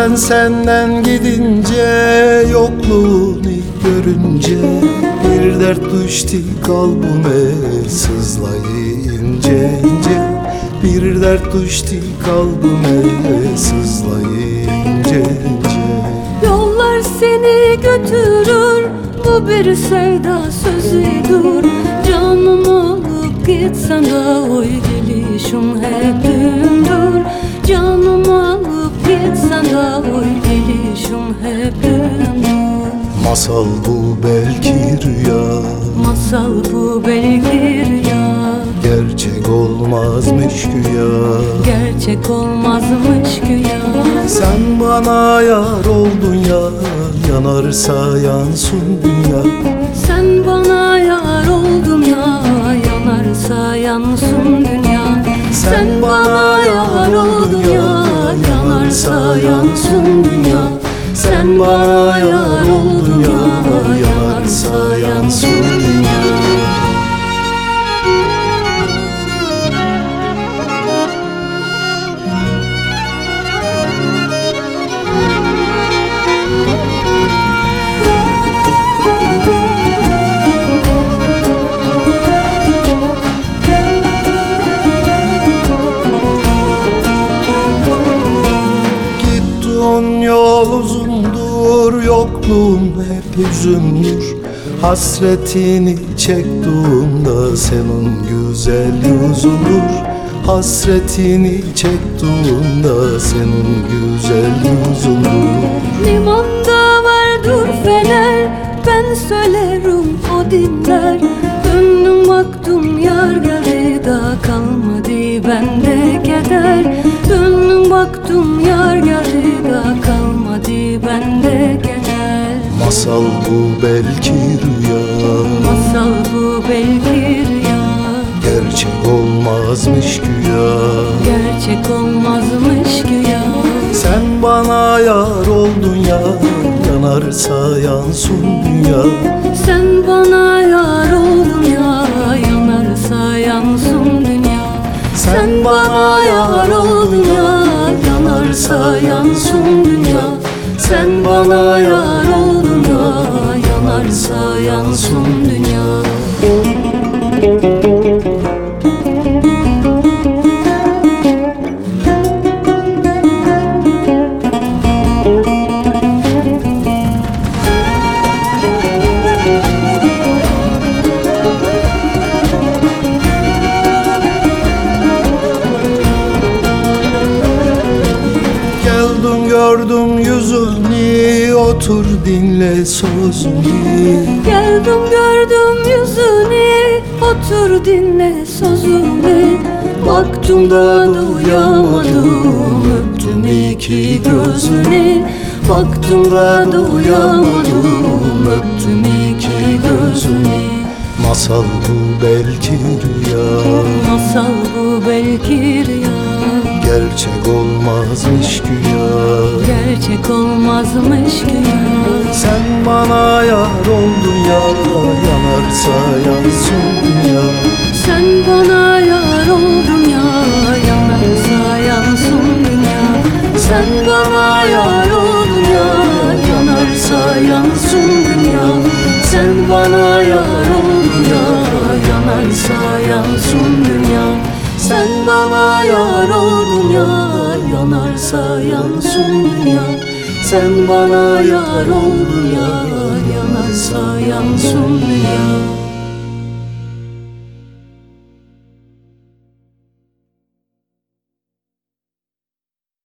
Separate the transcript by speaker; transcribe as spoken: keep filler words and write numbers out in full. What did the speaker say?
Speaker 1: Ben senden gidince, yokluğunu görünce, bir dert düştü kalbime sızlayınca ince. Bir dert düştü kalbime sızlayınca ince.
Speaker 2: Yollar seni götürür, bu bir sevda sözüdür. Canımı alıp gitsen de oy gelişim hep gündür. Canımı alıp gitsen de oy gelişim hep gündür.
Speaker 1: Masal bu belki rüya,
Speaker 2: Masal bu belki rüya,
Speaker 1: gerçek olmazmış güya.
Speaker 2: gerçek olmazmış güya.
Speaker 1: Sen bana yar oldun ya, yanarsa yansın dünya.
Speaker 2: Sen bana yar oldun ya, yanarsa yansın dünya. Sen bana yar oldun ya, yanarsa yansın dünya. Sen bana yar oldun ya, yanarsa yansın dünya.
Speaker 1: Yol uzundur, yokluğum hep hüzündür. Hasretini çektiğimde senin güzel yüzündür. Hasretini çektiğimde senin güzel yüzündür.
Speaker 2: Limanda vardır fener, ben söylerim o dinler. Döndüm baktım yar geldi da kalmadı bende keder. Döndüm baktım yar geldi da kalmadı bende keder.
Speaker 1: Masal bu belki rüya,
Speaker 2: Masal bu belki rüya,
Speaker 1: gerçek olmazmış güya.
Speaker 2: gerçek olmazmış güya.
Speaker 1: Sen bana yar oldun ya, yanarsa yansın dünya.
Speaker 2: Sen bana yar oldun ya, yanarsa yansın dünya. Sen bana yar oldun ya, yanarsa yansın dünya. Sen bana yar oldun ya, yanarsa yansın dünya.
Speaker 1: Gördüm yüzünü, otur dinle sözünü.
Speaker 2: Geldim gördüm yüzünü, otur dinle sözünü. Baktım da duyamadım, öptüm iki gözünü. Baktım da duyamadım, öptüm iki gözünü.
Speaker 1: Masal bu belki rüya,
Speaker 2: Masal bu belki rüya,
Speaker 1: gerçek olmazmış güya.
Speaker 2: gerçek olmazmış güya.
Speaker 1: Sen bana yar oldun ya, yanarsa yansın dünya.
Speaker 2: Sen bana yar oldun ya, yanarsa yansın dünya. Sen bana yar oldun ya, yanarsa yansın dünya. Sen bana yar oldun ya, yanarsa yansın dünya. Sen bana yar oldun ya, yanarsa yansın dünya. Sen bana yar oldun ya, yanarsa yansın dünya.